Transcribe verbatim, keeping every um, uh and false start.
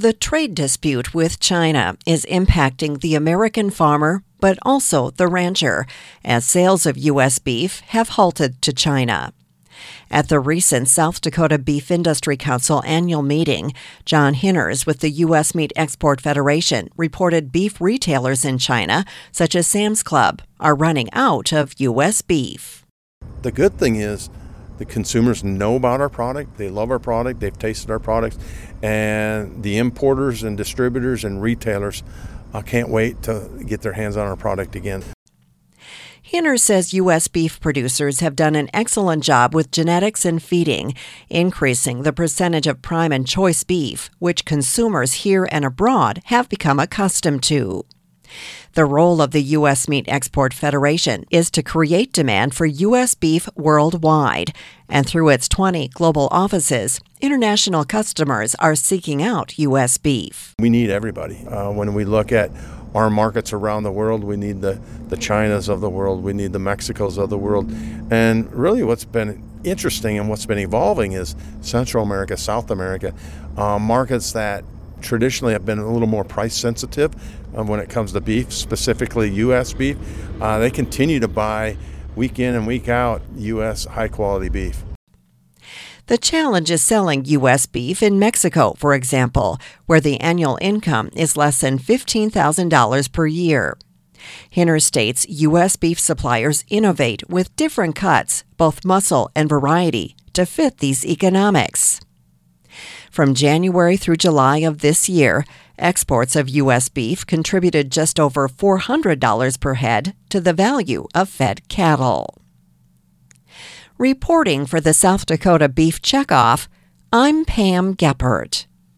The trade dispute with China is impacting the American farmer, but also the rancher, as sales of U S beef have halted to China. At the recent South Dakota Beef Industry Council annual meeting, John Hinners with the U S Meat Export Federation reported beef retailers in China, such as Sam's Club, are running out of U S beef. The good thing is the consumers know about our product, they love our product, they've tasted our products, and the importers and distributors and retailers uh, can't wait to get their hands on our product again. Hinners says U S beef producers have done an excellent job with genetics and feeding, increasing the percentage of prime and choice beef, which consumers here and abroad have become accustomed to. The role of the U S Meat Export Federation is to create demand for U S beef worldwide, and through its twenty global offices, international customers are seeking out U S beef. We need everybody. Uh, when we look at our markets around the world, we need the, the Chinas of the world, we need the Mexicos of the world, and really what's been interesting and what's been evolving is Central America, South America, uh, markets that traditionally have been a little more price sensitive um, when it comes to beef, specifically U S beef. Uh, they continue to buy week in and week out U S high quality beef. The challenge is selling U S beef in Mexico, for example, where the annual income is less than fifteen thousand dollars per year. Hinners states U S beef suppliers innovate with different cuts, both muscle and variety, to fit these economics. From January through July of this year, exports of U S beef contributed just over four hundred dollars per head to the value of fed cattle. Reporting for the South Dakota Beef Checkoff, I'm Pam Geppert.